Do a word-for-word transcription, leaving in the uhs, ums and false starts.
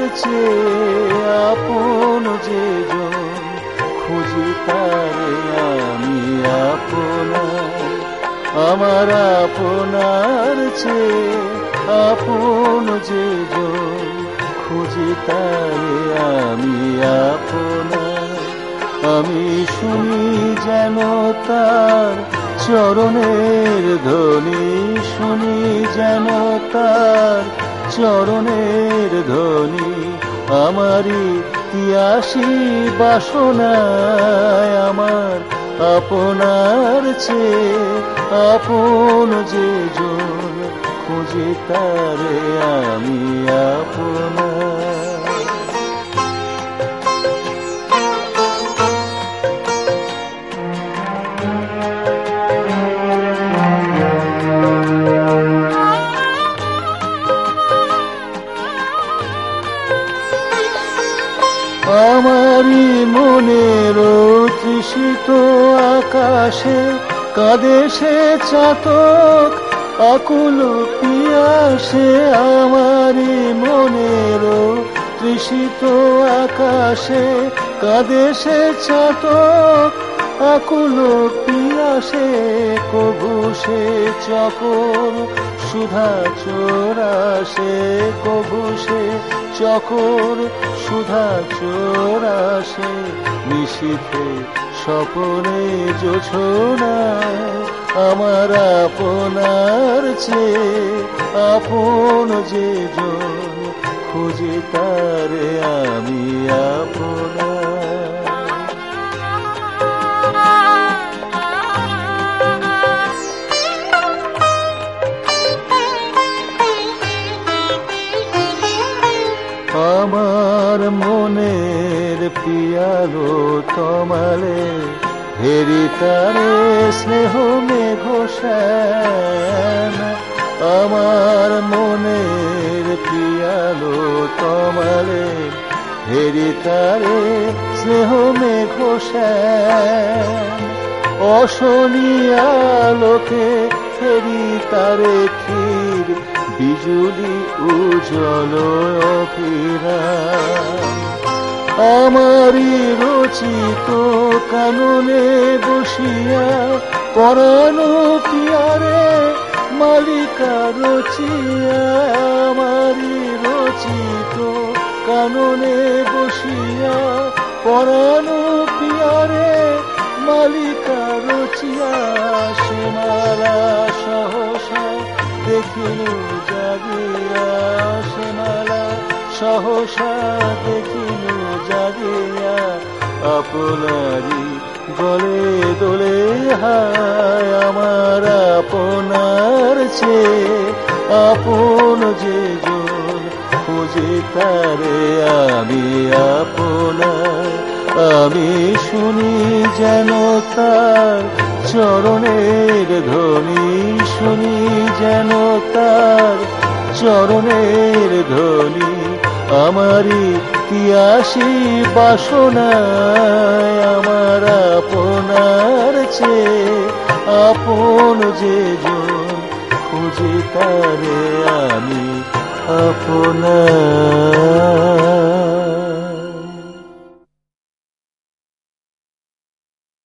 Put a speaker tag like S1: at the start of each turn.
S1: চেয়ে আপন যে জন খুঁজি তারে আমি আপনার। আমার আপনার চেয়ে আপন যে জন খুঁজি তারে আমি আপনার। আমি শুনি যেন তার চরণের ধ্বনি, শুনি যেন তার চরণের ধ্বনি। আমারই তিয়াসী বাসনায় আমার আপনার চেয়ে আপন যে জন খুঁজি তারে আমি আপনার। আমারই মনের তৃষিত আকাশে কাঁদে সে চাতক আকুল পিয়াসে। আমারই মনের তৃষিত আকাশে কাঁদে সে চাতক আকুল পিয়াসে। কভু সে চকর সুধা চোরাসে, কভু সে চকর সুধা চোরাসে। নিশীথে স্বপনে জোছনায় আমার আপনার চেয়ে আপন যে জন খুঁজি তারে আমি আপনার। আমার মনের পিয়ালো তমালে হেরি তারে স্নেহ মেঘ শ্যাম। আমার মনের পিয়ালো তমালে হেরি তারে স্নেহ মেঘ শ্যাম। অশনিয়া লোকে হেরি তারে ক্ষীর বিজুলি উজ্জ্বল অভিরাম। আমারই রচিত কাননে বসিয়া পরাণ পিয়ারে মালিকা রচিয়া। আমারই রচিত কাননে বসিয়া পরাণ পিয়ারে মালিকা রচিয়া। শ্যামালা সহসা দেখিল জাগিয়া, শ্যামালা সহসা দেখিল জাগিয়া। আপনারি গলে দোলে হায় আমার আপনার চেয়ে আপন যে জন খুঁজি তারে আমি আপনার। আমি শুনি যেন তার চরণের ধ্বনি, শুনি যেন তার চরণের ধ্বনি। আমারই তিয়াসী বাসনায় আমার আপনার চেয়ে আপন যে জন খুঁজি তারে আমি আপনার।